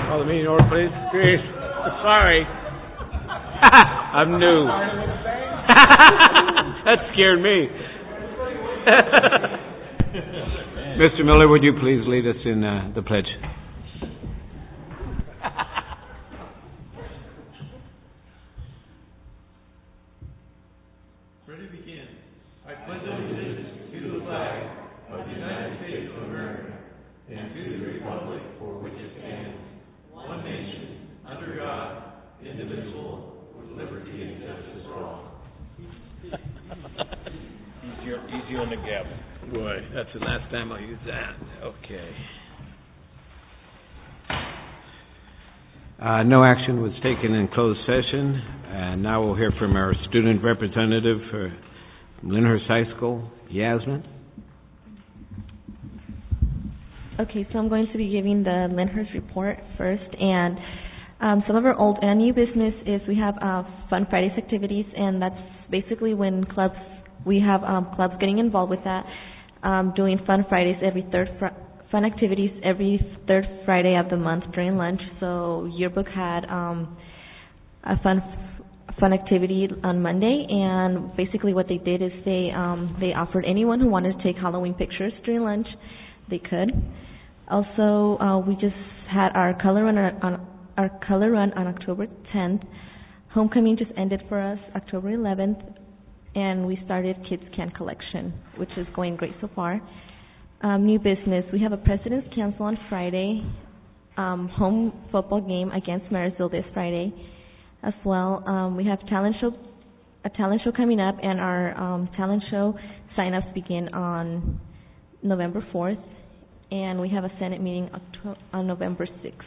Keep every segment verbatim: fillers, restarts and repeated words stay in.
Call the meeting order, please. Great. Sorry. I'm new. That scared me. Mister Miller, would you please lead us in uh, the pledge? Ready to begin. I pledge allegiance to the flag of the United States of America and to the republic for which it stands, one nation, under God, indivisible, with liberty and justice for all. easier, easier on the gavel. Boy, that's the last time I'll use that. Okay. Uh, no action was taken in closed session, and now we'll hear from our student representative for Lyndhurst High School, Yasmin. Okay, so I'm going to be giving the Lyndhurst report first, and um, some of our old and new business is we have uh, Fun Fridays activities, and that's basically when clubs, we have um, clubs getting involved with that, um, doing Fun Fridays every third, fr- fun activities every third Friday of the month during lunch. So Yearbook had um, a fun fun activity on Monday, and basically what they did is they um, they offered anyone who wanted to take Halloween pictures during lunch, they could. Also, uh, we just had our color run on our color run on October tenth. Homecoming just ended for us October eleventh, and we started Kids Can Collection, which is going great so far. Um, new business: we have a President's Council on Friday, um, home football game against Marysville this Friday, as well. Um, we have talent show, a talent show coming up, and our um, talent show sign-ups begin on November fourth. And we have a Senate meeting on November sixth.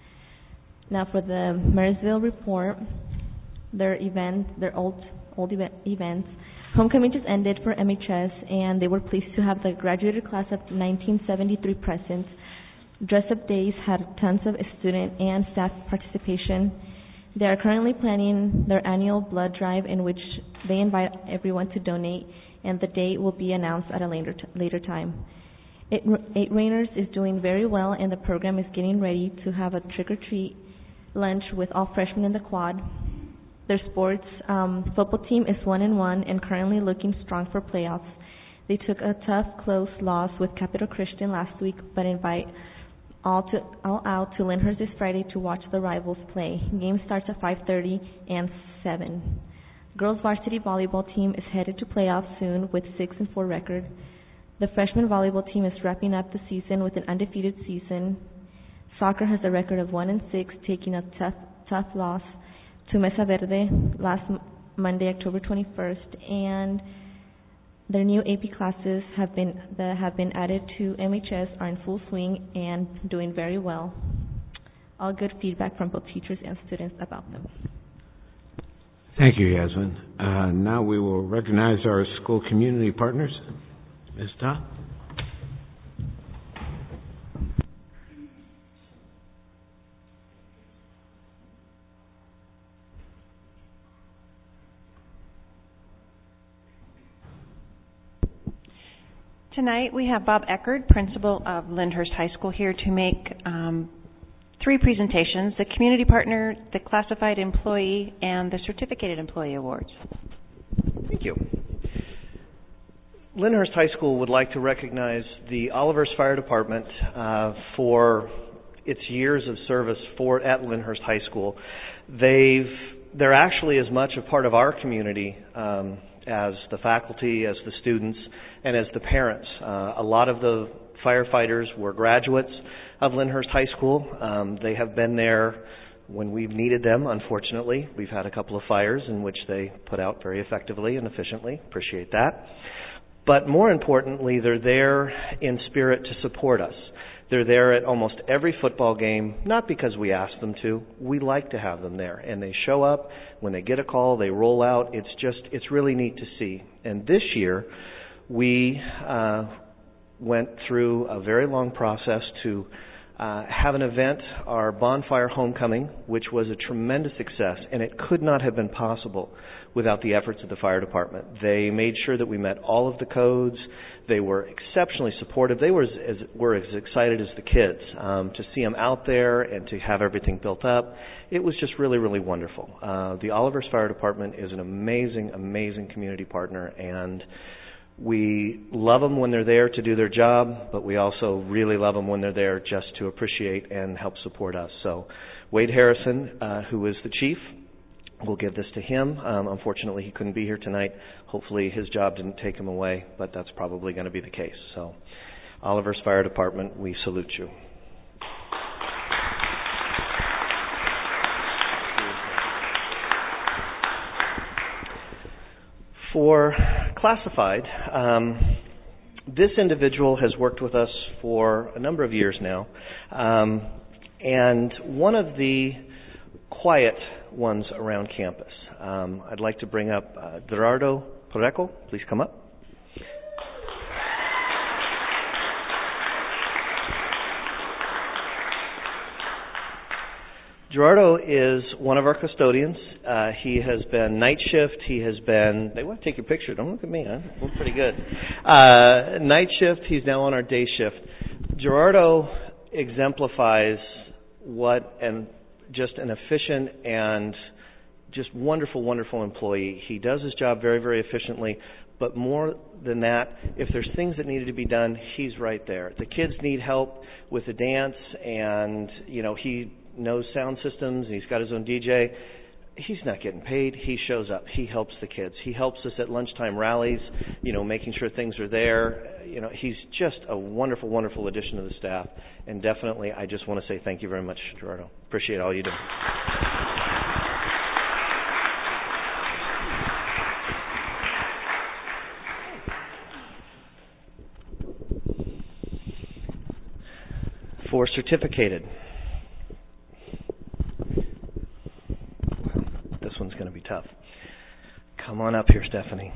Now for the Marysville report, their event, their old old event, events. Homecoming just ended for M H S, and they were pleased to have the graduated class of nineteen seventy-three present. Dress-up days had tons of student and staff participation. They are currently planning their annual blood drive, in which they invite everyone to donate, and the date will be announced at a later t- later time. Eight, Eight Rainers is doing very well, and the program is getting ready to have a trick-or-treat lunch with all freshmen in the quad. Their sports um, football team is one and one and currently looking strong for playoffs. They took a tough, close loss with Capital Christian last week, but invite all to all out to Lyndhurst this Friday to watch the rivals play. Game starts at five thirty and seven. Girls varsity volleyball team is headed to playoffs soon with six and four record. The freshman volleyball team is wrapping up the season with an undefeated season. Soccer has a record of one and six, taking a tough, tough loss to Mesa Verde last m- Monday, October twenty-first, and their new A P classes have been that have been added to M H S are in full swing and doing very well. All good feedback from both teachers and students about them. Thank you, Yasmin. Uh, now we will recognize our school community partners. Miz Todd. Tonight we have Bob Eckerd, principal of Lyndhurst High School, here to make um, three presentations: the community partner, the classified employee, and the certificated employee awards. Thank you. Lyndhurst High School would like to recognize the Olivehurst Fire Department uh, for its years of service for at Lyndhurst High School. They've they're actually as much a part of our community um, as the faculty, as the students, and as the parents. Uh, a lot of the firefighters were graduates of Lyndhurst High School. Um, they have been there when we've needed them, unfortunately. We've had a couple of fires in which they put out very effectively and efficiently. Appreciate that. But more importantly, they're there in spirit to support us. They're there at almost every football game, not because we ask them to. We like to have them there. And they show up. When they get a call, they roll out. It's just, it's really neat to see. And this year, we uh, went through a very long process to uh, have an event, our Bonfire Homecoming, which was a tremendous success, and it could not have been possible without the efforts of the fire department. They made sure that we met all of the codes. They were exceptionally supportive. They were as, as, were as excited as the kids um, to see them out there and to have everything built up. It was just really, really wonderful. Uh, the Olivehurst Fire Department is an amazing, amazing community partner, and we love them when they're there to do their job, but we also really love them when they're there just to appreciate and help support us. So Wade Harrison, uh, who is the chief, we'll give this to him. Um, unfortunately, he couldn't be here tonight. Hopefully his job didn't take him away, but that's probably going to be the case. So, Olivehurst Fire Department, we salute you. For classified, um, this individual has worked with us for a number of years now, um, and one of the quiet ones around campus. Um, I'd like to bring up uh, Gerardo Pareco. Please come up. Gerardo is one of our custodians. Uh, he has been night shift. He has been, they want to take your picture. Don't look at me. Huh? We're pretty good. Uh, night shift. He's now on our day shift. Gerardo exemplifies what and just an efficient and just wonderful, wonderful employee. He does his job very, very efficiently, but more than that, if there's things that needed to be done, he's right there. The kids need help with the dance, and, you know, he knows sound systems, and he's got his own D J. He's not getting paid. He shows up. He helps the kids. He helps us at lunchtime rallies, you know, making sure things are there. You know, he's just a wonderful, wonderful addition to the staff. And definitely, I just want to say thank you very much, Gerardo. Appreciate all you do. For certificated. This one's going to be tough. Come on up here, Stephanie.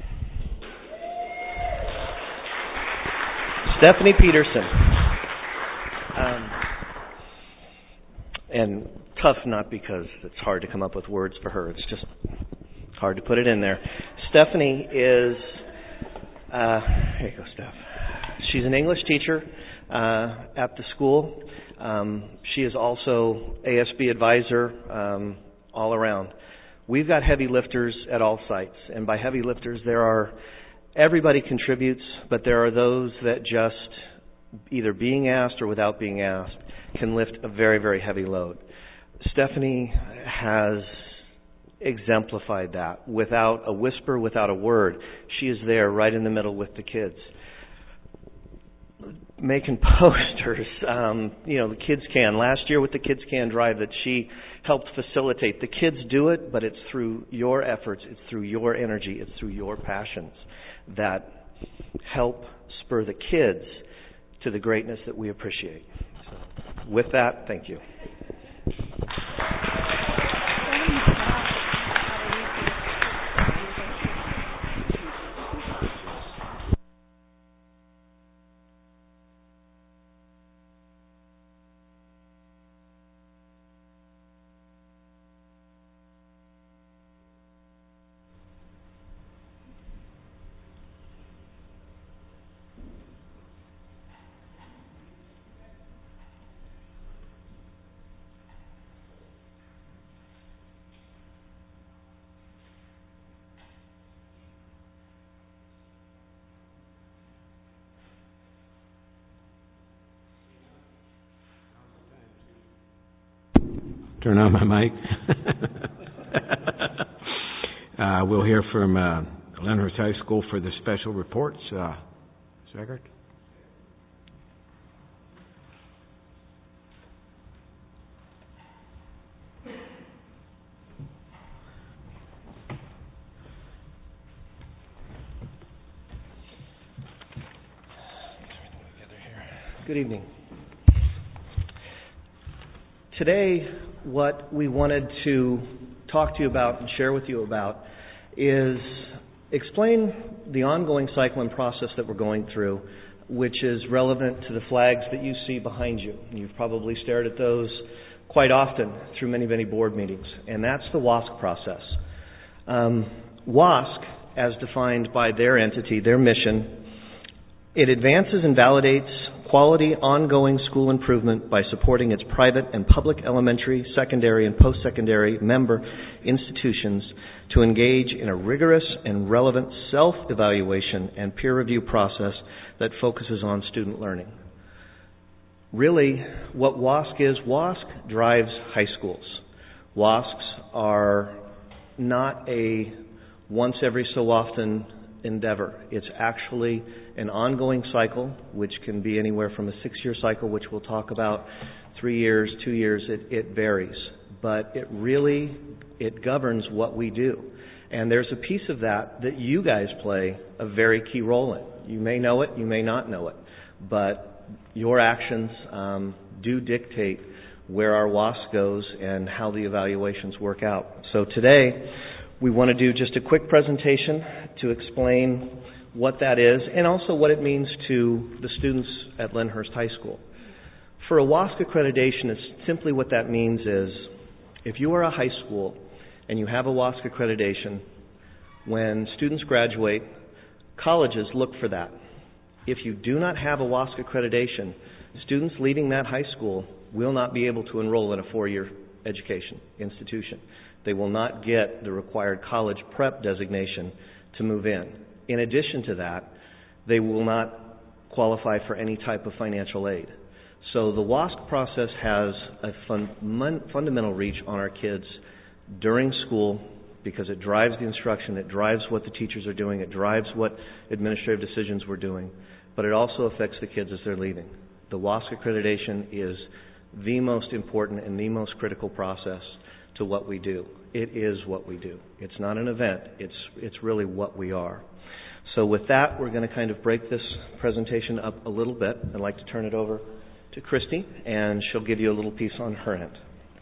Stephanie Peterson. Um, and tough not because it's hard to come up with words for her. It's just hard to put it in there. Stephanie is, uh, here you go, Steph. She's an English teacher uh, at the school. Um, she is also A S B advisor um, all around. We've got heavy lifters at all sites, and by heavy lifters there are, everybody contributes, but there are those that just, either being asked or without being asked, can lift a very, very heavy load. Stephanie has exemplified that without a whisper, without a word. She is there right in the middle with the kids. Making posters, um, you know, the Kids Can. Last year with the Kids Can Drive that she helped facilitate. The kids do it, but it's through your efforts, it's through your energy, it's through your passions that help spur the kids to the greatness that we appreciate. So, with that, thank you. Turn on my mic. uh, we'll hear from uh, Lyndhurst High School for the special reports. Uh, Secretary? Good evening. Today, what we wanted to talk to you about and share with you about is explain the ongoing cyclone process that we're going through which is relevant to the flags that you see behind you. You've probably stared at those quite often through many, many board meetings, and that's the WASC process. Um, WASC, as defined by their entity, their mission, it advances and validates quality ongoing school improvement by supporting its private and public elementary, secondary, and post-secondary member institutions to engage in a rigorous and relevant self-evaluation and peer review process that focuses on student learning. Really, what WASC is, WASC drives high schools. WASCs are not a once every so often endeavor. It's actually an ongoing cycle, which can be anywhere from a six-year cycle, which we'll talk about, three years, two years, it, it varies. But it really, it governs what we do. And there's a piece of that that you guys play a very key role in. You may know it, you may not know it, but your actions um, do dictate where our WASC goes and how the evaluations work out. So today, we want to do just a quick presentation to explain what that is and also what it means to the students at Lyndhurst High School. For a WASC accreditation, it's simply what that means is if you are a high school and you have a WASC accreditation, when students graduate, colleges look for that. If you do not have a WASC accreditation, students leaving that high school will not be able to enroll in a four-year education institution. They will not get the required college prep designation to move in. In addition to that, they will not qualify for any type of financial aid. So the WASC process has a fun, fundamental reach on our kids during school because it drives the instruction, it drives what the teachers are doing, it drives what administrative decisions we're doing, but it also affects the kids as they're leaving. The WASC accreditation is the most important and the most critical process to what we do. It is what we do. It's not an event. It's it's really what we are. So with that, we're going to kind of break this presentation up a little bit. I'd like to turn it over to Christy, and she'll give you a little piece on her end.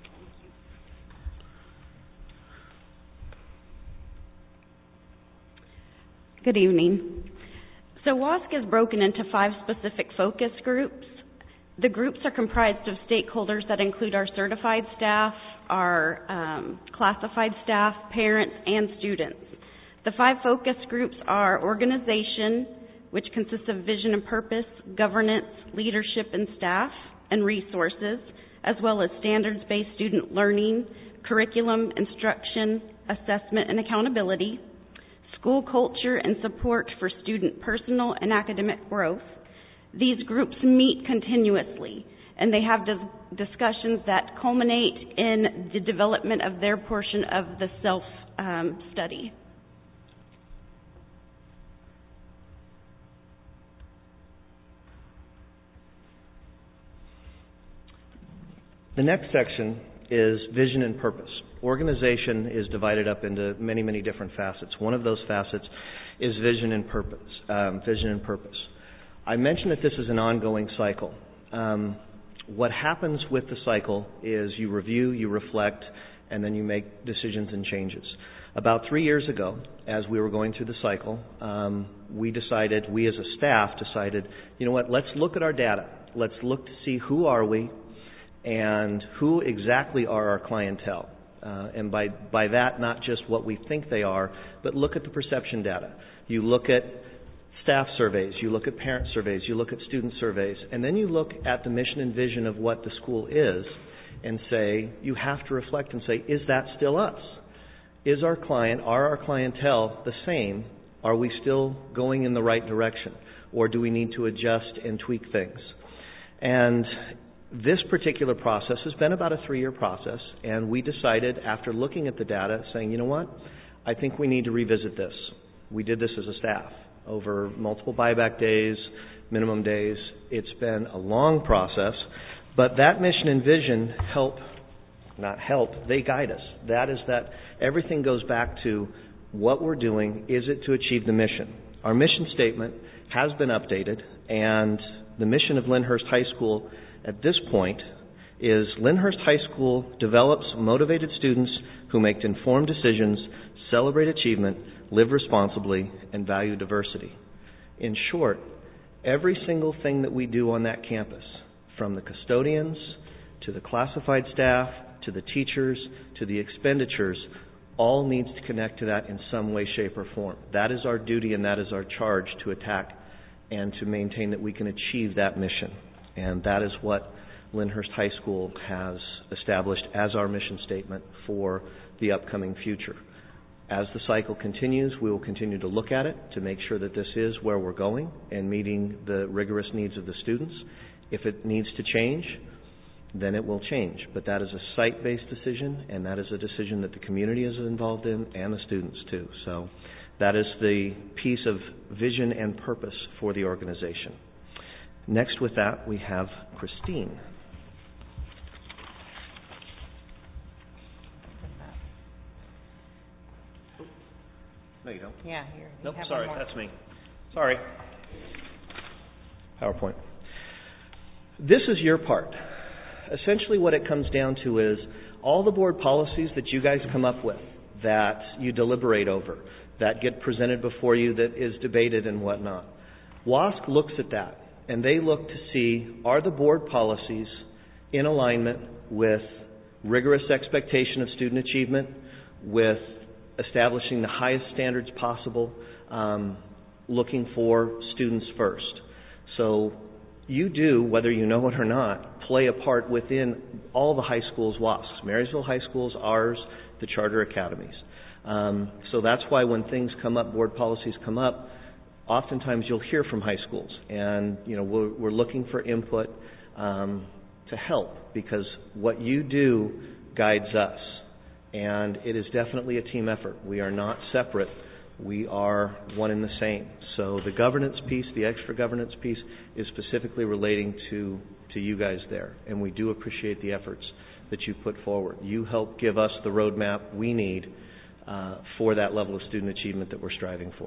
Good evening. So WASC is broken into five specific focus groups. The groups are comprised of stakeholders that include our certified staff, our um, classified staff, parents, and students. The five focus groups are organization, which consists of vision and purpose, governance, leadership and staff, and resources, as well as standards-based student learning, curriculum, instruction, assessment, and accountability, school culture and support for student personal and academic growth. These groups meet continuously, and they have dis- discussions that culminate in the development of their portion of the self-study. Um, the next section is vision and purpose. Organization is divided up into many, many different facets. One of those facets is vision and purpose. Um, vision and purpose. I mentioned that this is an ongoing cycle. Um, what happens with the cycle is you review, you reflect, and then you make decisions and changes. About three years ago, as we were going through the cycle, um, we decided, we as a staff decided, you know what, let's look at our data. Let's look to see who are we and who exactly are our clientele. Uh, and by, by that, not just what we think they are, but look at the perception data. You look at staff surveys, you look at parent surveys, you look at student surveys, and then you look at the mission and vision of what the school is and say, you have to reflect and say, is that still us? Is our client, are our clientele the same? Are we still going in the right direction? Or do we need to adjust and tweak things? And this particular process has been about a three-year process, and we decided after looking at the data, saying, you know what, I think we need to revisit this. We did this as a staff over multiple buyback days, minimum days. It's been a long process, but that mission and vision help, not help, they guide us. That is that everything goes back to what we're doing, is it to achieve the mission? Our mission statement has been updated, and the mission of Lyndhurst High School at this point is Lyndhurst High School develops motivated students who make informed decisions, celebrate achievement, live responsibly, and value diversity. In short, Every single thing that we do on that campus, from the custodians to the classified staff to the teachers to the expenditures, all needs to connect to that in some way, shape, or form. That is our duty and that is our charge to attack and to maintain that we can achieve that mission. And that is what Lyndhurst High School has established as our mission statement for the upcoming future. As the cycle continues, we will continue to look at it to make sure that this is where we're going and meeting the rigorous needs of the students. If it needs to change, then it will change. But that is a site-based decision, and that is a decision that the community is involved in and the students too. So that is the piece of vision and purpose for the organization. Next with that, we have Christine. No, you don't. Yeah, here. Nope, sorry, that's me. Sorry. PowerPoint. This is your part. Essentially what it comes down to is all the board policies that you guys come up with, that you deliberate over, that get presented before you, that is debated and whatnot. WASC looks at that, and they look to see, are the board policies in alignment with rigorous expectation of student achievement, with establishing the highest standards possible, um, looking for students first. So you do, whether you know it or not, play a part within all the high schools' WASCs. Marysville High School's, ours, the charter academies. Um, so that's why when things come up, board policies come up, oftentimes you'll hear from high schools. And, you know, we're, we're looking for input um, to help, because what you do guides us. And it is definitely a team effort. We are not separate. We are one and the same. So the governance piece, the extra governance piece, is specifically relating to, to you guys there. And we do appreciate the efforts that you put forward. You help give us the roadmap we need uh, for that level of student achievement that we're striving for.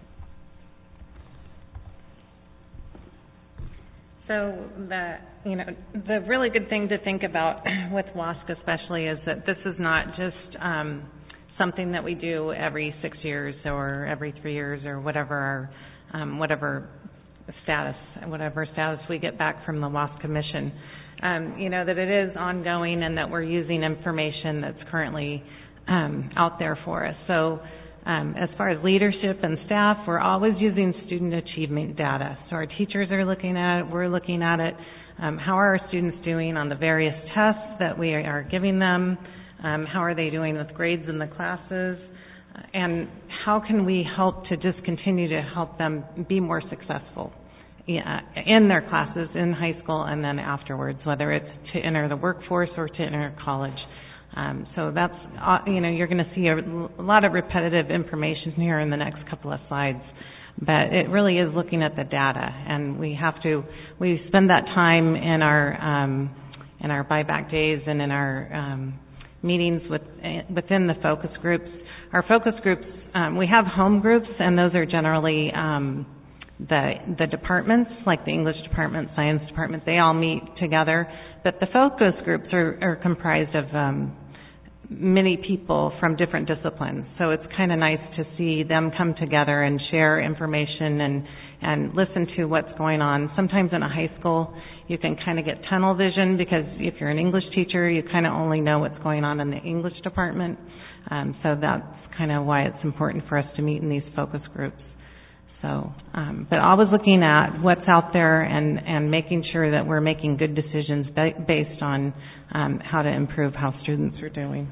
So the you know the really good thing to think about with WASC especially is that this is not just um, something that we do every six years or every three years or whatever our um, whatever status whatever status we get back from the WASC Commission. Um, you know that it is ongoing and that we're using information that's currently um, out there for us. So. Um, as far as leadership and staff, we're always using student achievement data. So our teachers are looking at it, we're looking at it. Um, how are our students doing on the various tests that we are giving them? Um, how are they doing with grades in the classes? Uh, and how can we help to just continue to help them be more successful in their classes in high school and then afterwards, whether it's to enter the workforce or to enter college. Um, so that's, uh, you know, you're going to see a, a lot of repetitive information here in the next couple of slides, but it really is looking at the data, and we have to, we spend that time in our, um, in our buyback days and in our um, meetings with, within the focus groups. Our focus groups, um, we have home groups, and those are generally um, the, the departments, like the English department, science department, they all meet together. But the focus groups are, are comprised of um, many people from different disciplines. So it's kind of nice to see them come together and share information and, and listen to what's going on. Sometimes in a high school, you can kind of get tunnel vision, because if you're an English teacher, you kind of only know what's going on in the English department. Um, so that's kind of why it's important for us to meet in these focus groups. So, um, but always looking at what's out there and, and making sure that we're making good decisions ba- based on um, how to improve how students are doing.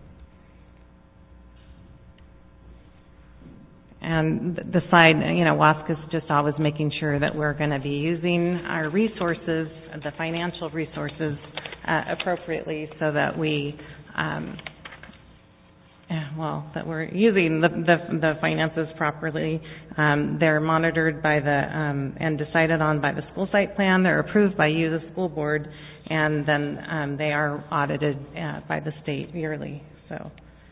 And the side, you know, WASC is just always making sure that we're going to be using our resources, the financial resources, uh, appropriately, so that we um, well, that we're using the, the, the finances properly. Um, they're monitored by the um, and decided on by the school site plan. They're approved by you, the school board, and then um, they are audited uh, by the state yearly. So,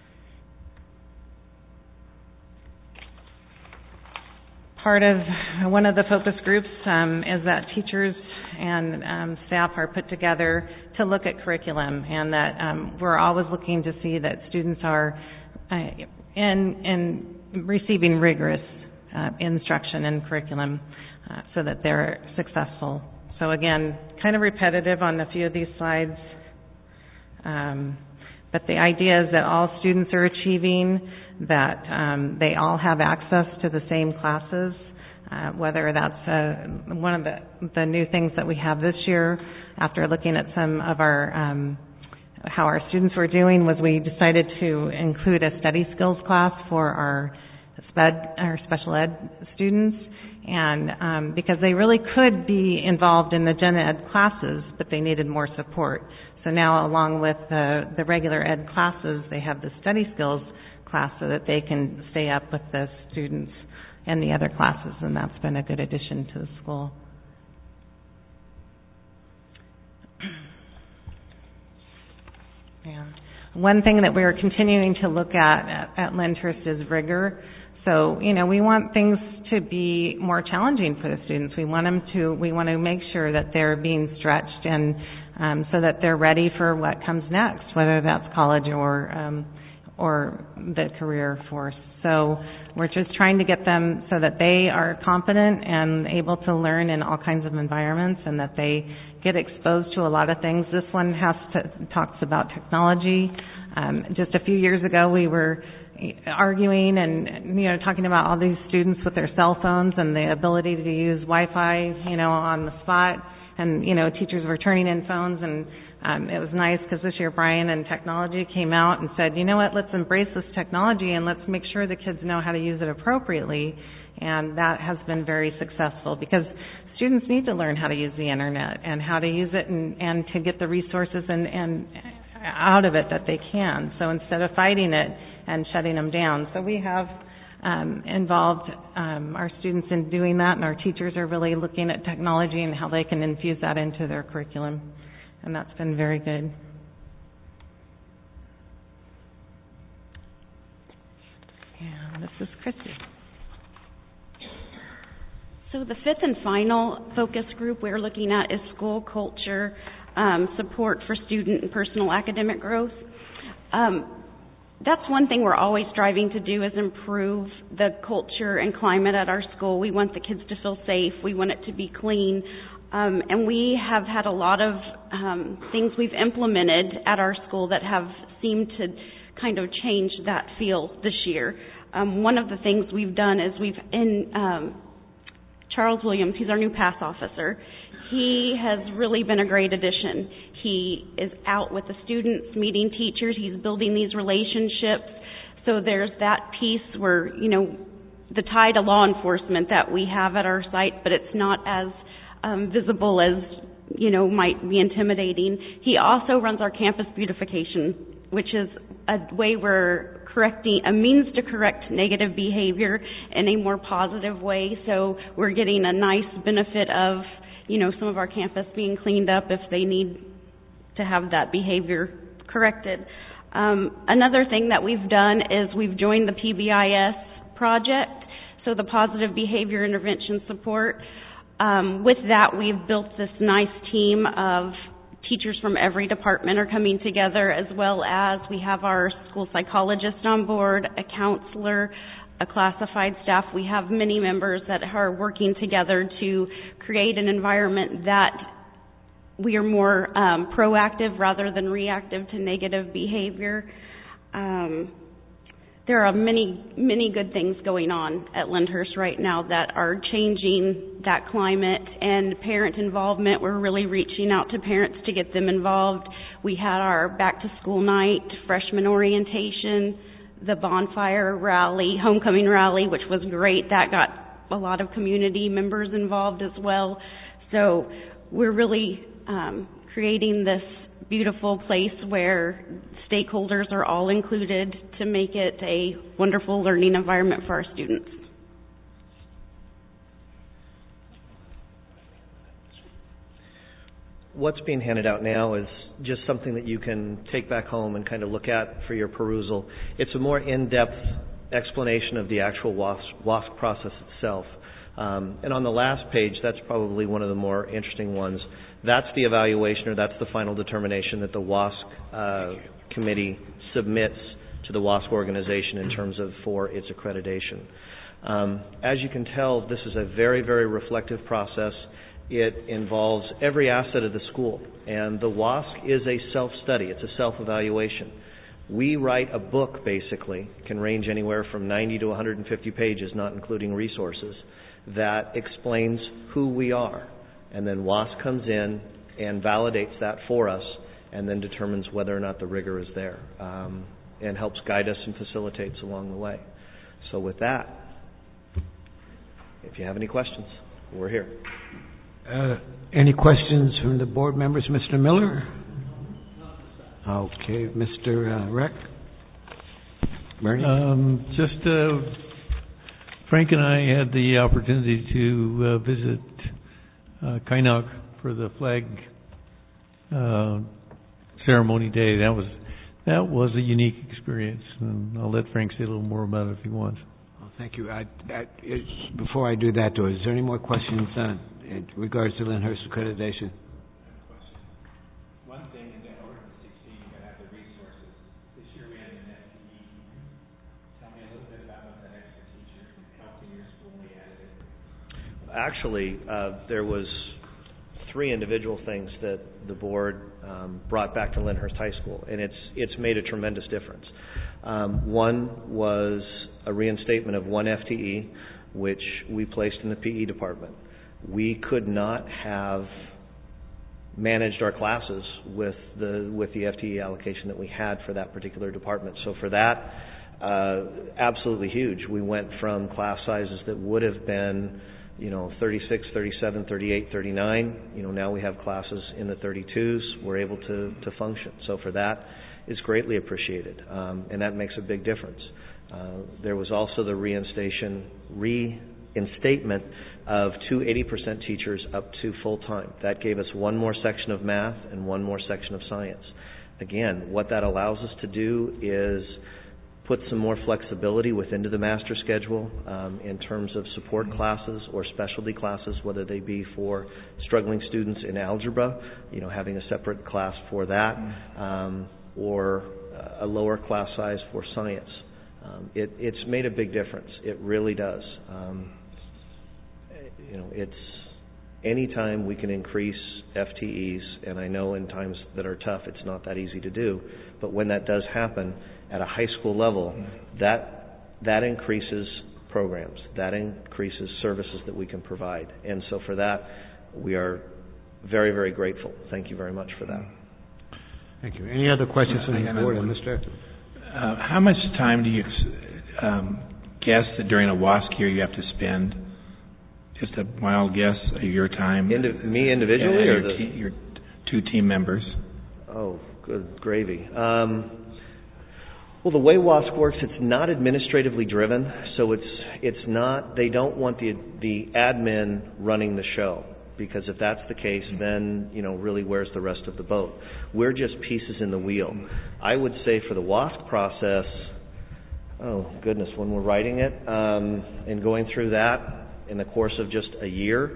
part of one of the focus groups um, is that teachers and um, staff are put together to look at curriculum, and that um, we're always looking to see that students are uh, in, in receiving rigorous uh, instruction and curriculum uh, so that they're successful. So again, kind of repetitive on a few of these slides, um, but the idea is that all students are achieving, that um, they all have access to the same classes, uh, whether that's uh, one of the, the new things that we have this year after looking at some of our um, how our students were doing was we decided to include a study skills class for our SPED, our special ed students, and um, because they really could be involved in the gen ed classes, but they needed more support. So now, along with the, the regular ed classes, they have the study skills class so that they can stay up with the students and the other classes, and that's been a good addition to the school. Yeah. One thing that we're continuing to look at, at at Lyndhurst is rigor. So, you know, we want things to be more challenging for the students. We want them to, we want to make sure that they're being stretched and um, so that they're ready for what comes next, whether that's college or um, or the career force. So we're just trying to get them so that they are confident and able to learn in all kinds of environments and that they get exposed to a lot of things. This one has to, talks about technology. Um, just a few years ago, we were arguing and, you know, talking about all these students with their cell phones and the ability to use Wi-Fi, you know, on the spot. And, you know, teachers were turning in phones, and um, it was nice because this year Brian and technology came out and said, you know what, let's embrace this technology and let's make sure the kids know how to use it appropriately. And that has been very successful because students need to learn how to use the internet and how to use it and, and to get the resources and, and out of it that they can. So instead of fighting it and shutting them down. So we have um, involved um, our students in doing that, and our teachers are really looking at technology and how they can infuse that into their curriculum. And that's been very good. And this is Christy. So the fifth and final focus group we're looking at is school culture, um, support for student and personal academic growth. Um, that's one thing we're always striving to do is improve the culture and climate at our school. We want the kids to feel safe. We want it to be clean. Um, and we have had a lot of um, things we've implemented at our school that have seemed to kind of change that feel this year. Um, one of the things we've done is we've in um, Charles Williams, he's our new PASS officer. He has really been a great addition. He is out with the students, meeting teachers. He's building these relationships. So there's that piece where, you know, the tie to law enforcement that we have at our site, but it's not as um, visible as, you know, might be intimidating. He also runs our campus beautification, which is a way we're correcting, a means to correct negative behavior in a more positive way. So we're getting a nice benefit of, you know, some of our campus being cleaned up if they need to have that behavior corrected. Um, another thing that we've done is we've joined the P B I S project, so the Positive Behavior Intervention Support. Um, with that, we've built this nice team of teachers from every department are coming together, as well as we have our school psychologist on board, a counselor, a classified staff. We have many members that are working together to create an environment that we are more um, proactive rather than reactive to negative behavior. Um, there are many, many good things going on at Lyndhurst right now that are changing that climate and parent involvement. We're really reaching out to parents to get them involved. We had our back to school night, freshman orientation, the bonfire rally, homecoming rally, which was great. That got a lot of community members involved as well. So we're really um, creating this beautiful place where stakeholders are all included to make it a wonderful learning environment for our students. What's being handed out now is just something that you can take back home and kind of look at for your perusal. It's a more in-depth explanation of the actual WASC, WASC process itself. Um, and on the last page, that's probably one of the more interesting ones. That's the evaluation, or that's the final determination that the WASC uh, committee submits to the WASC organization in terms of for its accreditation. Um, as you can tell, this is a very, very reflective process. It involves every asset of the school, and the W A S C is a self-study. It's a self-evaluation. We write a book, basically, can range anywhere from ninety to one hundred fifty pages, not including resources, that explains who we are. And then W A S C comes in and validates that for us, and then determines whether or not the rigor is there, um, and helps guide us and facilitates along the way. So with that, if you have any questions, we're here. Uh, any questions from the board members? Mister Miller? Okay. Mister Uh, Reck? Bernie? Um, just, uh, Frank and I had the opportunity to uh, visit uh, Kynok for the flag uh, ceremony day. That was that was a unique experience, and I'll let Frank say a little more about it if he wants. Well, thank you. I, I, it's, before I do that, though, is there any more questions uh, in regards to Lyndhurst accreditation? One thing, in order to succeed, you got to have the resources. This year we had an F T E. Tell me a little bit about what that extra teacher helped in your school when we added it. Actually, uh, there was three individual things that the board um, brought back to Lyndhurst High School, and it's it's made a tremendous difference. Um, one was a reinstatement of one F T E, which we placed in the P E department. We could not have managed our classes with the with the F T E allocation that we had for that particular department. So for that, uh, absolutely huge. We went from class sizes that would have been, you know, thirty-six, thirty-seven, thirty-eight, thirty-nine. You know, now we have classes in the thirty-twos. We're able to, to function. So for that, it's greatly appreciated, um, and that makes a big difference. Uh, there was also the reinstation, reinstatement of two eighty percent teachers up to full-time. That gave us one more section of math and one more section of science. Again, what that allows us to do is put some more flexibility within the master schedule um, in terms of support classes or specialty classes, whether they be for struggling students in algebra, you know, having a separate class for that, um, or a lower class size for science. Um, it, it's made a big difference. It really does. Um, you know, it's any time we can increase F T Es, and I know in times that are tough, it's not that easy to do, but when that does happen at a high school level, that that increases programs, that increases services that we can provide. And so for that, we are very, very grateful. Thank you very much for that. Thank you. Any other questions from the board? Mister Uh, how much time do you um, guess that during a W A S C year you have to spend? Just a wild guess of your time. Indi- me individually, yeah, or your, the te- your two team members? Oh, good gravy. Um, well, the way W A S C works, it's not administratively driven, so it's it's not. They don't want the the admin running the show, because if that's the case, then, you know, really where's the rest of the boat? We're just pieces in the wheel. I would say for the W A S C process, oh goodness, when we're writing it um, and going through that in the course of just a year,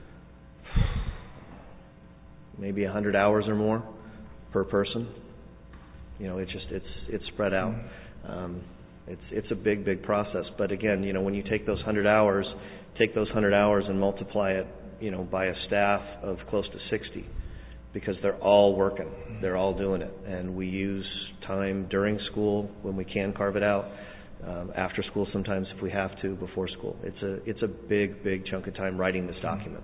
maybe a hundred hours or more per person. You know, it's just it's it's spread out. Um, it's it's a big big process. But again, you know, when you take those hundred hours, take those hundred hours and multiply it, you know, by a staff of close to sixty, because they're all working, they're all doing it, and we use time during school when we can carve it out, um, after school sometimes if we have to, before school. It's a it's a big big chunk of time writing this document.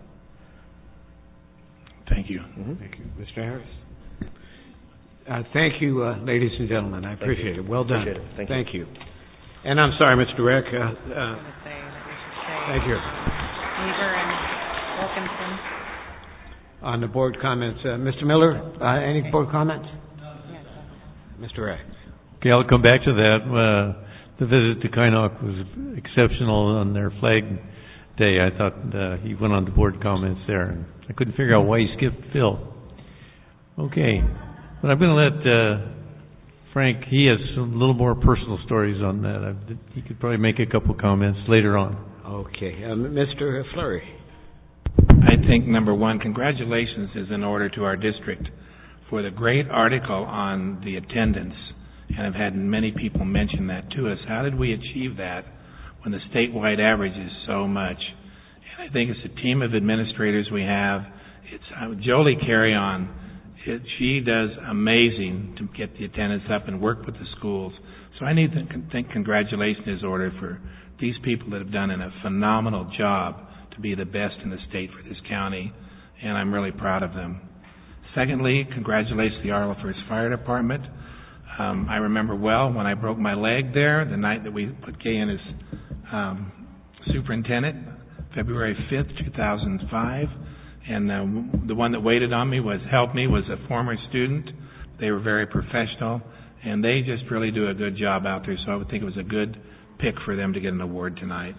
Thank you. Mm-hmm. Thank you, Mister Harris. Uh, thank you, uh, ladies and gentlemen. I appreciate it. Well done. Appreciate it. Thank, thank you. you. And I'm sorry, Mister Reck. Uh, uh, thank you. Weaver and Wilkinson. On the board comments, uh, Mister Miller, uh, any board comments? Yes. Mister Reck. Okay, I'll come back to that. Uh, the visit to Kynok was exceptional on their flag day. I thought uh, he went on the board comments there, and I couldn't figure out why he skipped Phil. Okay, but I'm going to let uh, Frank, he has a little more personal stories on that. I, he could probably make a couple comments later on. Okay, um, Mister Fleury. I think, number one, congratulations is in order to our district for the great article on the attendance, and I've had many people mention that to us. How did we achieve that when the statewide average is so much. And I think it's a team of administrators we have. It's uh, Jolie Carry-On. It, she does amazing to get the attendance up and work with the schools. So I need to think congratulations is ordered for these people that have done a phenomenal job to be the best in the state for this county, and I'm really proud of them. Secondly, congratulations to the Arlo First Fire Department. Um, I remember well when I broke my leg there, the night that we put Kay in as um, superintendent, February fifth, two thousand five, and uh, the one that waited on me was helped me was a former student. They were very professional, and they just really do a good job out there, so I would think it was a good pick for them to get an award tonight.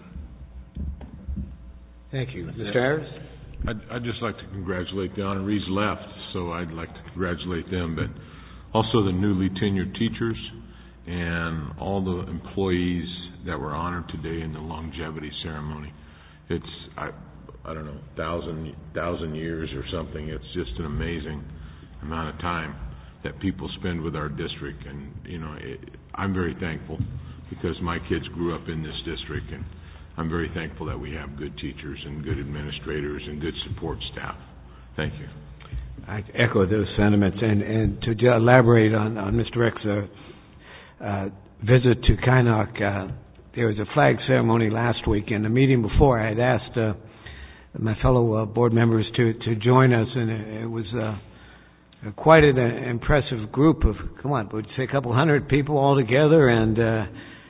Thank you. Mister Harris? I'd, I'd just like to congratulate the honorees left, so I'd like to congratulate them, but also the newly tenured teachers and all the employees that were honored today in the longevity ceremony. It's, I, I don't know, thousand, thousand years or something. It's just an amazing amount of time that people spend with our district, and, you know, it, I'm very thankful because my kids grew up in this district, and I'm very thankful that we have good teachers and good administrators and good support staff. Thank you. I echo those sentiments, and, and to j- elaborate on, on Mister Reck's uh, uh, visit to Kynoch, uh, there was a flag ceremony last week, and the meeting before I had asked uh, my fellow uh, board members to, to join us, and it, it was uh, quite an uh, impressive group of, come on, would say a couple hundred people all together, and uh,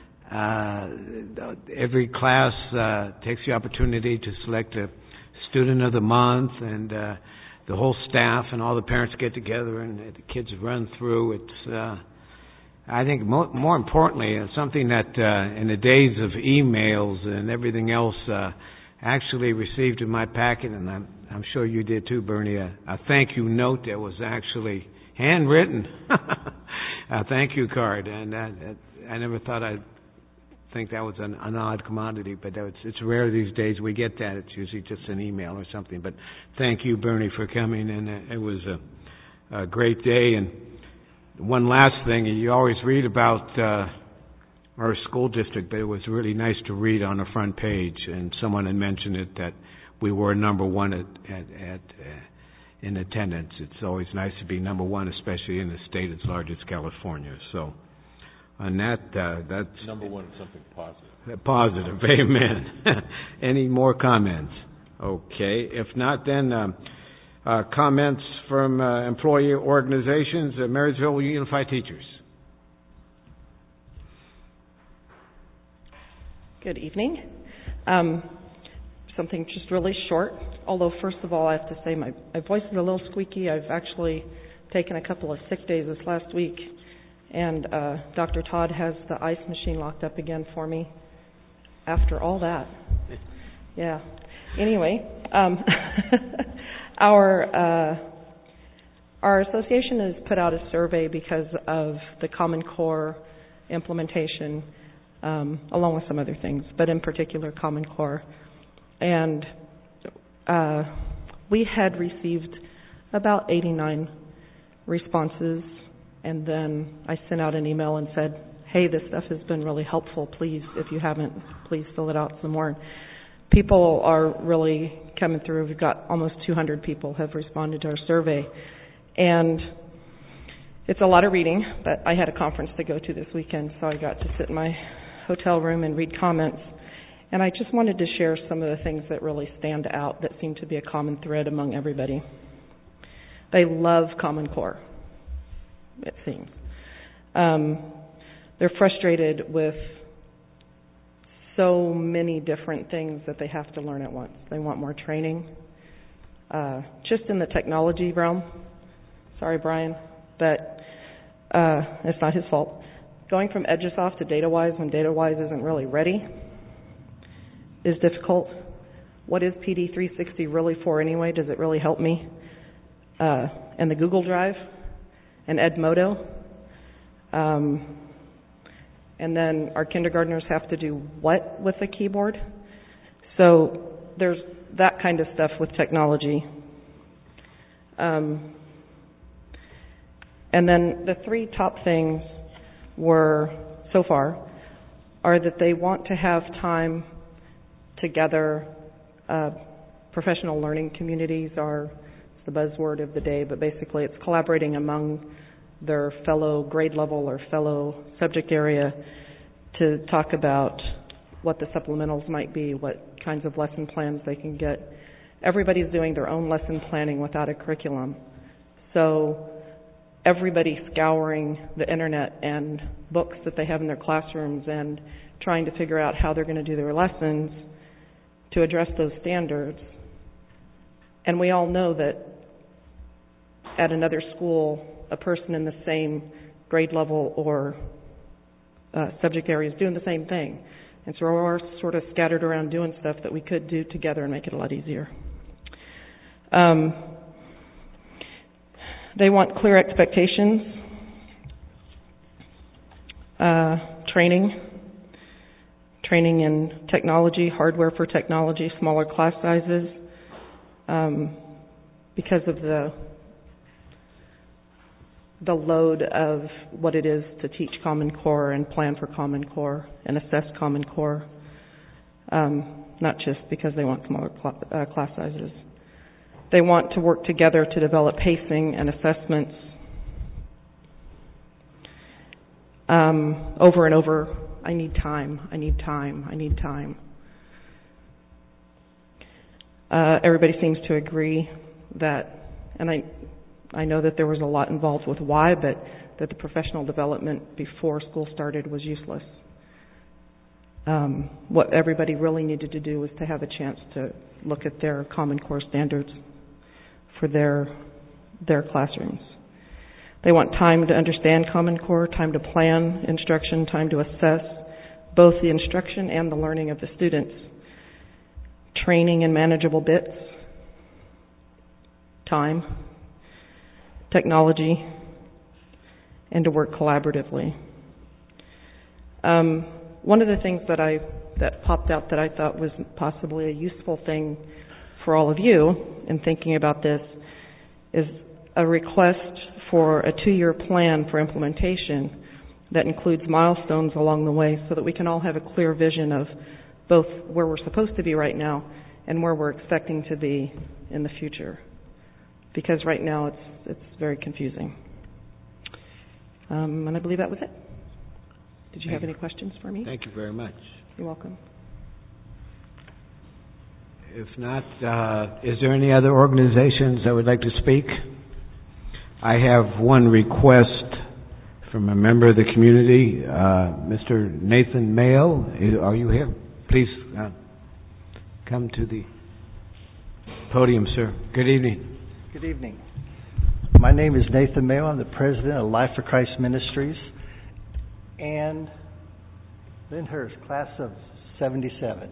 uh, every class uh, takes the opportunity to select a student of the month, and uh, the whole staff and all the parents get together and the kids run through. It's, uh, I think, mo- more importantly, uh, something that uh, in the days of emails and everything else, uh, actually received in my packet, and I'm, I'm sure you did too, Bernie, a, a thank you note that was actually handwritten, a thank you card, and uh, I never thought I'd think that was an, an odd commodity, but that was, it's rare these days we get that. It's usually just an email or something. But thank you, Bernie, for coming, and uh, it was a, a great day. And one last thing, you always read about uh, our school district, but it was really nice to read on the front page, and someone had mentioned it, that we were number one at, at, at uh, in attendance. It's always nice to be number one, especially in a state as large as California. So on that, uh, that's... Number one, something positive. Positive, amen. Any more comments? Okay. If not, then um, uh, comments from uh, employee organizations, uh, Marysville Unified Teachers. Good evening. Um, something just really short, although first of all I have to say my, my voice is a little squeaky. I've actually taken a couple of sick days this last week, and uh, Doctor Todd has the ice machine locked up again for me after all that. Yeah. Anyway, um, our uh, our association has put out a survey because of the Common Core implementation, um, along with some other things, but in particular Common Core. And uh, we had received about eighty-nine responses, and then I sent out an email and said, hey, this stuff has been really helpful. Please, if you haven't, please fill it out some more. People are really coming through. We've got almost two hundred people have responded to our survey. And it's a lot of reading, but I had a conference to go to this weekend, so I got to sit in my hotel room and read comments. And I just wanted to share some of the things that really stand out that seem to be a common thread among everybody. They love Common Core, it seems. Um, they're frustrated with so many different things that they have to learn at once. They want more training. Uh, just in the technology realm, sorry, Brian, but uh, it's not his fault. Going from EdgeSoft to DataWise when DataWise isn't really ready is difficult. What is P D three sixty really for anyway? Does it really help me? Uh, and the Google Drive and Edmodo. Um, and then our kindergartners have to do what with the keyboard? So there's that kind of stuff with technology. Um, and then the three top things were, so far, are that they want to have time together. Uh, professional learning communities are the buzzword of the day, but basically it's collaborating among their fellow grade level or fellow subject area to talk about what the supplementals might be, what kinds of lesson plans they can get. Everybody's doing their own lesson planning without a curriculum. So everybody's scouring the internet and books that they have in their classrooms and trying to figure out how they're going to do their lessons to address those standards. And we all know that at another school, a person in the same grade level or uh, subject area is doing the same thing. And so we're sort of scattered around doing stuff that we could do together and make it a lot easier. Um, they want clear expectations, uh, training, training in technology, hardware for technology, smaller class sizes, um, because of the the load of what it is to teach Common Core and plan for Common Core and assess Common Core, um, not just because they want smaller cl- uh, class sizes. They want to work together to develop pacing and assessments um, over and over. I need time, I need time, I need time. Uh, everybody seems to agree that, and I I know that there was a lot involved with why, but that the professional development before school started was useless. Um, what everybody really needed to do was to have a chance to look at their Common Core standards for their their classrooms. They want time to understand Common Core, time to plan instruction, time to assess both the instruction and the learning of the students, training in manageable bits, time, technology, and to work collaboratively. Um, one of the things that I that popped out that I thought was possibly a useful thing for all of you in thinking about this is a request for a two-year plan for implementation that includes milestones along the way so that we can all have a clear vision of both where we're supposed to be right now and where we're expecting to be in the future. Because right now it's it's very confusing. Um, and I believe that was it. Did you Thank have you. any questions for me? Thank you very much. You're welcome. If not, uh, is there any other organizations that would like to speak? I have one request from a member of the community, uh, Mister Nathan Mayo. Are you here? Please uh, come to the podium, sir. Good evening. Good evening. My name is Nathan Mayo. I'm the president of Life for Christ Ministries and Lyndhurst, class of seventy-seven.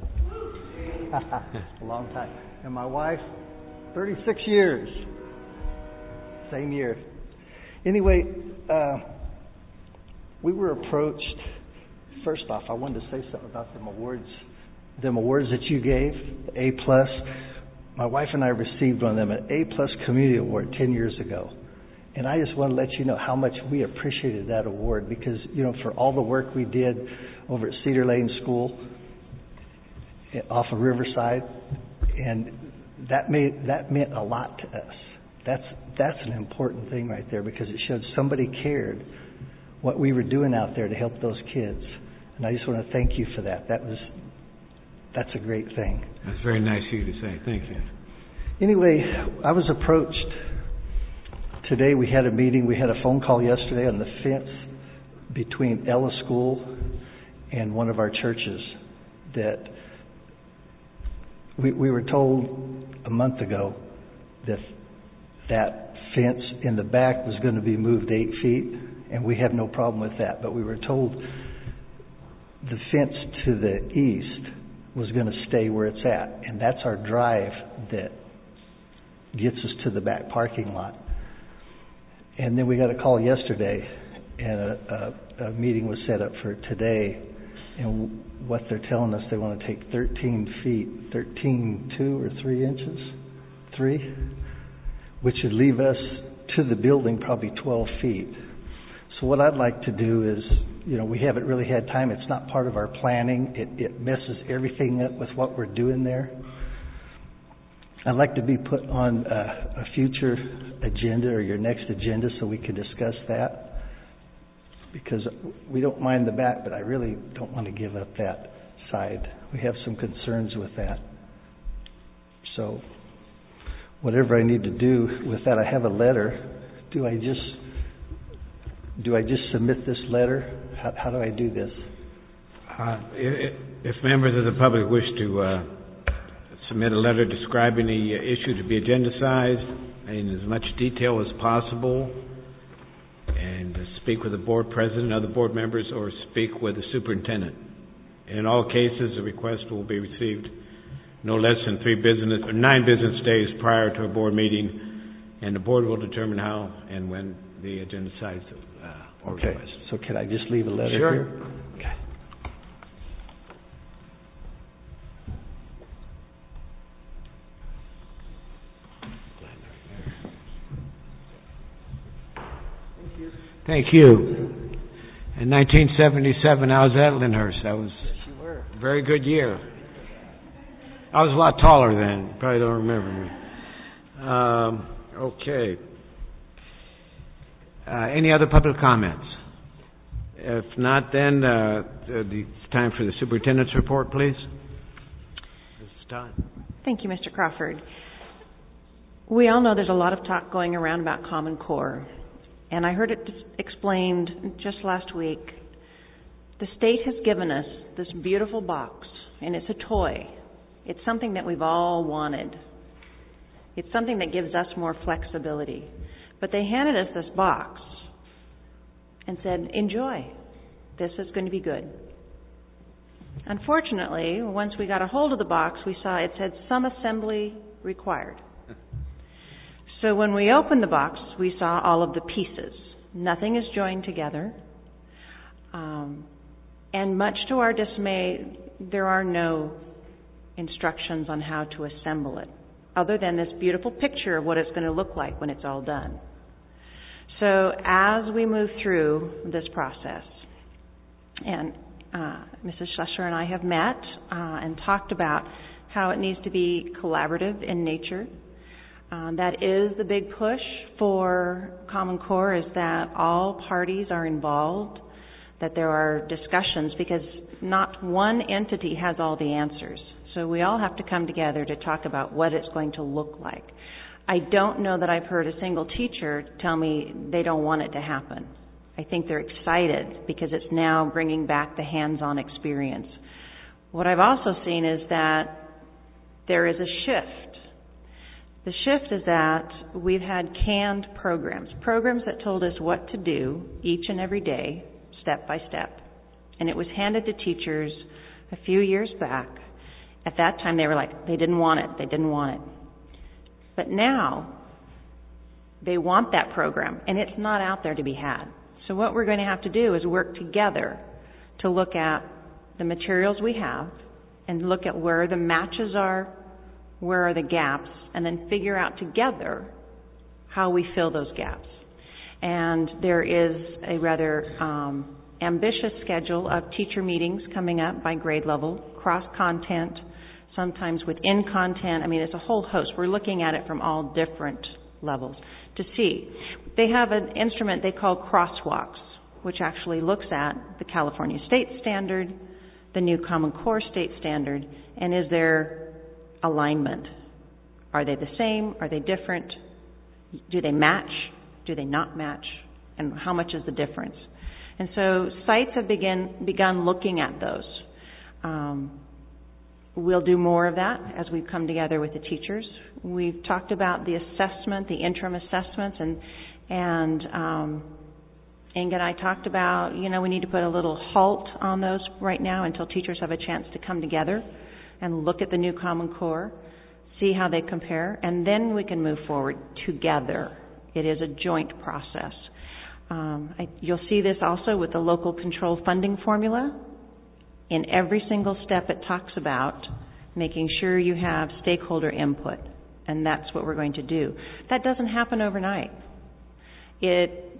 A long time. And my wife, thirty-six years. Same year. Anyway, uh, we were approached. First off, I wanted to say something about them awards, them awards that you gave, the A plus. My wife and I received one of them, an A plus Community Award ten years ago. And I just want to let you know how much we appreciated that award because, you know, for all the work we did over at Cedar Lane School off of Riverside, and that made that meant a lot to us. That's that's an important thing right there because it showed somebody cared what we were doing out there to help those kids. And I just want to thank you for that. That was that's a great thing. That's very nice of you to say. Thank you. Anyway, I was approached today. We had a meeting. We had a phone call yesterday on the fence between Ella School and one of our churches that we, we were told a month ago that that fence in the back was going to be moved eight feet, and we have no problem with that. But we were told the fence to the east was going to stay where it's at, and that's our drive that gets us to the back parking lot. And then we got a call yesterday, and a, a, a meeting was set up for today, and what they're telling us, they want to take thirteen feet, thirteen, two or three inches, three, which would leave us to the building probably twelve feet. So what I'd like to do is you know, we haven't really had time. It's not part of our planning. It, it messes everything up with what we're doing there. I'd like to be put on a, a future agenda or your next agenda so we can discuss that, because we don't mind the back, but I really don't want to give up that side. We have some concerns with that. So whatever I need to do with that, I have a letter. Do I just do I just submit this letter? How, how do I do this? Uh, if, if members of the public wish to uh, submit a letter describing the issue to be agendized in as much detail as possible, and uh, speak with the board president, other board members, or speak with the superintendent. And in all cases, the request will be received no less than three business or nine business days prior to a board meeting, and the board will determine how and when the agenda size uh, or okay. request. So can I just leave a letter sure. here? Okay. Thank you. Thank you. In nineteen seventy-seven, I was at Lyndhurst. That was yes, you were. a very good year. I was a lot taller then. You probably don't remember me. Um, okay. Uh, any other public comments? If not, then uh, it's time for the superintendent's report, please. It's time. Thank you, Mister Crawford. We all know there's a lot of talk going around about Common Core, and I heard it explained just last week. The state has given us this beautiful box, and it's a toy. It's something that we've all wanted. It's something that gives us more flexibility. But they handed us this box and said, enjoy. This is going to be good. Unfortunately, once we got a hold of the box, we saw it said some assembly required. So when we opened the box, we saw all of the pieces. Nothing is joined together. Um, and much to our dismay, there are no instructions on how to assemble it, other than this beautiful picture of what it's going to look like when it's all done. So as we move through this process, and uh, Missus Schlesser and I have met uh, and talked about how it needs to be collaborative in nature. Um, that is the big push for Common Core, is that all parties are involved, that there are discussions, because not one entity has all the answers. So we all have to come together to talk about what it's going to look like. I don't know that I've heard a single teacher tell me they don't want it to happen. I think they're excited because it's now bringing back the hands-on experience. What I've also seen is that there is a shift. The shift is that we've had canned programs, programs that told us what to do each and every day, step by step. And it was handed to teachers a few years back. At that time, they were like, they didn't want it, they didn't want it. But now, they want that program, and it's not out there to be had. So what we're going to have to do is work together to look at the materials we have and look at where the matches are, where are the gaps, and then figure out together how we fill those gaps. And there is a rather um, ambitious schedule of teacher meetings coming up by grade level, cross-content, sometimes within content. I mean, it's a whole host. We're looking at it from all different levels to see. They have an instrument they call crosswalks, which actually looks at the California State Standard, the new Common Core State Standard, and is there alignment? Are they the same? Are they different? Do they match? Do they not match? And how much is the difference? And so sites have begin, begun looking at those. Um, We'll do more of that as we come together with the teachers. We've talked about the assessment, the interim assessments, and and um, Inga and I talked about, you know, we need to put a little halt on those right now until teachers have a chance to come together and look at the new Common Core, see how they compare, and then we can move forward together. It is a joint process. Um, I, you'll see this also with the local control funding formula. In every single step, it talks about making sure you have stakeholder input, and that's what we're going to do. That doesn't happen overnight. It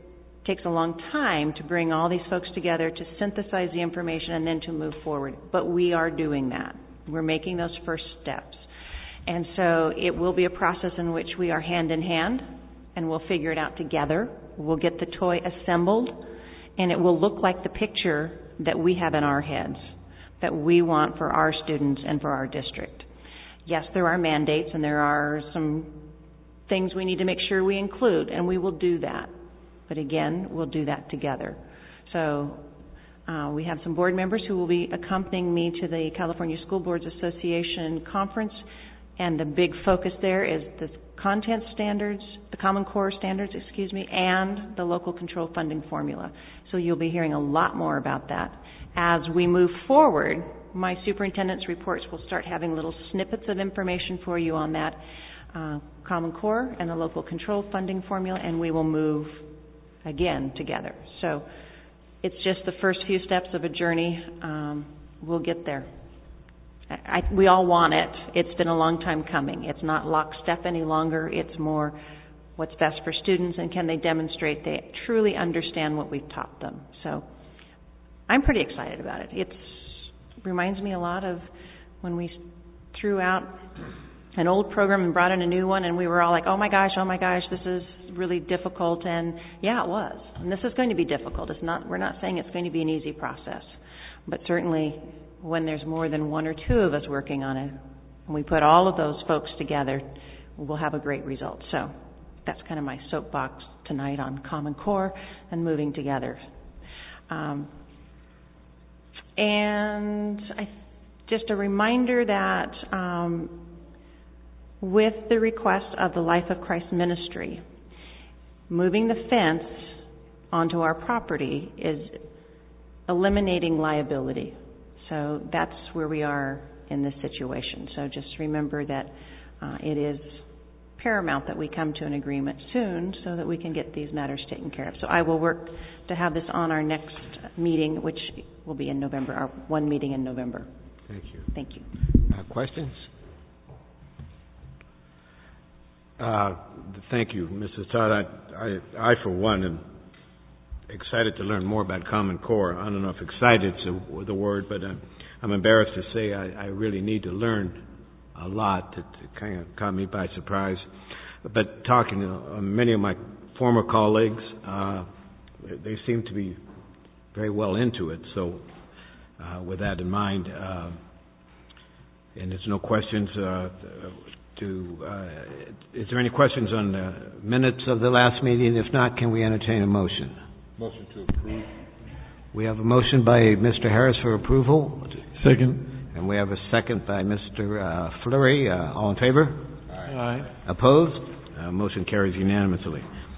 takes a long time to bring all these folks together, to synthesize the information, and then to move forward. But we are doing that. We're making those first steps. And so it will be a process in which we are hand in hand, and we'll figure it out together. We'll get the toy assembled, and it will look like the picture that we have in our heads, that we want for our students and for our district. Yes, there are mandates, and there are some things we need to make sure we include, and we will do that. But again, we'll do that together. So uh, we have some board members who will be accompanying me to the California School Boards Association conference, and the big focus there is the content standards, the Common Core standards, excuse me, and the local control funding formula. So you'll be hearing a lot more about that. As we move forward, my superintendent's reports will start having little snippets of information for you on that uh, Common Core and the local control funding formula, and we will move again together. So it's just the first few steps of a journey. Um, we'll get there. I, I, we all want it. It's been a long time coming. It's not lockstep any longer. It's more what's best for students, and can they demonstrate they truly understand what we've taught them. So I'm pretty excited about it. It reminds me a lot of when we threw out an old program and brought in a new one, and we were all like, oh my gosh, oh my gosh, this is really difficult. And yeah, it was. And this is going to be difficult. It's not, we're not saying it's going to be an easy process. But certainly when there's more than one or two of us working on it, and we put all of those folks together, we'll have a great result. So that's kind of my soapbox tonight on Common Core and moving together. Um, and I, just a reminder that um, with the request of the Life of Christ Ministry, moving the fence onto our property is eliminating liability. So that's where we are in this situation. So just remember that uh, it is paramount that we come to an agreement soon so that we can get these matters taken care of. So I will work to have this on our next meeting, which will be in November, our one meeting in November. Thank you. Thank you. Uh, questions? Uh, thank you, Missus Todd. I, I, I, for one, am excited to learn more about Common Core. I don't know if excited is the word, but I'm, I'm embarrassed to say I, I really need to learn a lot. It, it kind of caught me by surprise. But talking to uh, many of my former colleagues, uh, they seem to be very well into it. So uh, with that in mind, uh, and there's no questions uh, to, uh, is there any questions on the minutes of the last meeting? If not, can we entertain a motion? Motion to approve. We have a motion by Mister Harris for approval. Second. And we have a second by Mister Uh, Fleury. Uh, all in favor? Aye. Aye. Opposed? Uh, motion carries unanimously.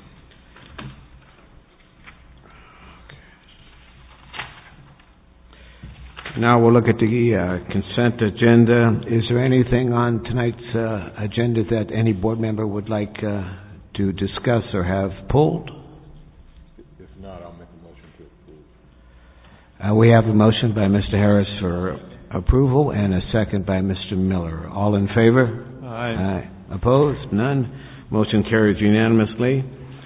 Now we'll look at the uh, consent agenda. Is there anything on tonight's uh, agenda that any board member would like uh, to discuss or have pulled? If not, I'll make a motion to approve. Uh, we have a motion by Mister Harris for approval and a second by Mister Miller. All in favor? Aye. Aye. Opposed? None. Motion carries unanimously.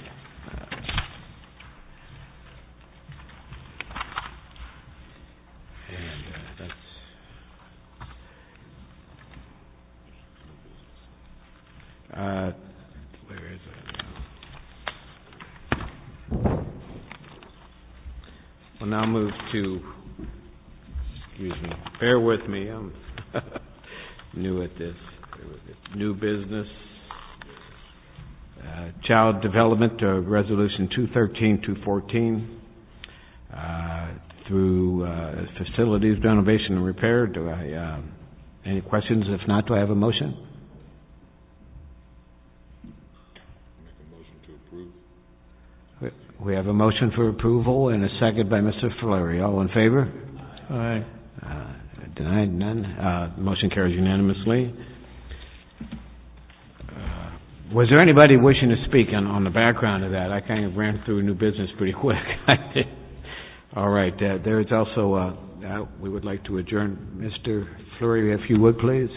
Uh, where is it? We'll now move to, excuse me, bear with me, I'm new at this. New business, uh, child development, uh, resolution two thirteen, two fourteen, uh, through uh, facilities renovation and repair. Do I, uh, any questions? If not, do I have a motion? We have a motion for approval and a second by Mister Fleury. All in favor? Aye. Uh, denied? None. Uh, motion carries unanimously. Uh, was there anybody wishing to speak on, on the background of that? I kind of ran through new business pretty quick. All right. Uh, there is also, uh, uh, we would like to adjourn. Mister Fleury, if you would, please.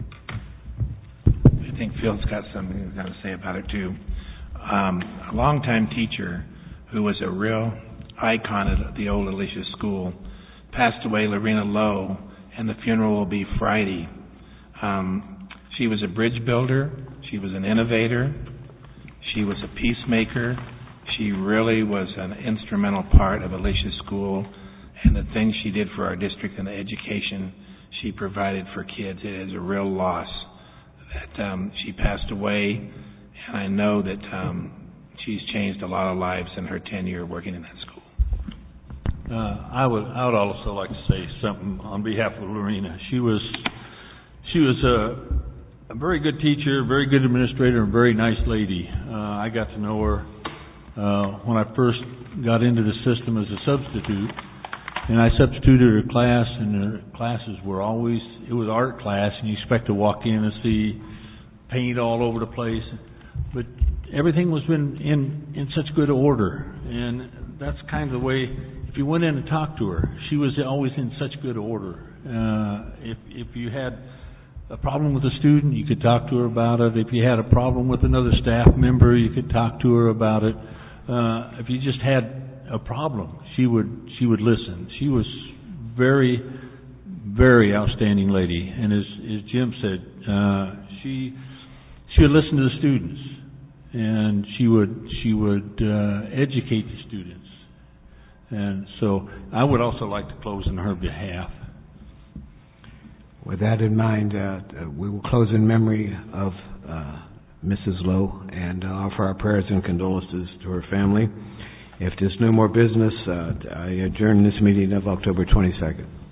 I think Phil's got something he's got to say about it, too. Um, a longtime teacher who was a real icon at the old Alicia School, passed away, Lorena Lowe, and the funeral will be Friday. Um, she was a bridge builder. She was an innovator. She was a peacemaker. She really was an instrumental part of Alicia School, and the things she did for our district and the education she provided for kids. It is a real loss that um, she passed away, and I know that um, she's changed a lot of lives in her tenure working in that school. Uh, I would I would also like to say something on behalf of Lorena. She was she was a, a very good teacher, very good administrator, and a very nice lady. Uh, I got to know her uh, when I first got into the system as a substitute, and I substituted her class, and her classes were always, it was art class, and you expect to walk in and see paint all over the place, but everything was in in, in such good order, and that's kind of the way. If you went in and talked to her, she was always in such good order. Uh, if if you had a problem with a student, you could talk to her about it. If you had a problem with another staff member, you could talk to her about it. Uh, if you just had a problem, she would she would listen. She was very, very outstanding lady. And as, as Jim said, uh, she she would listen to the students, and she would she would uh, educate the students. And so I would also like to close on her behalf. With that in mind, uh, we will close in memory of uh, Missus Lowe and uh, offer our prayers and condolences to her family. If there's no more business, uh, I adjourn this meeting of October twenty-second.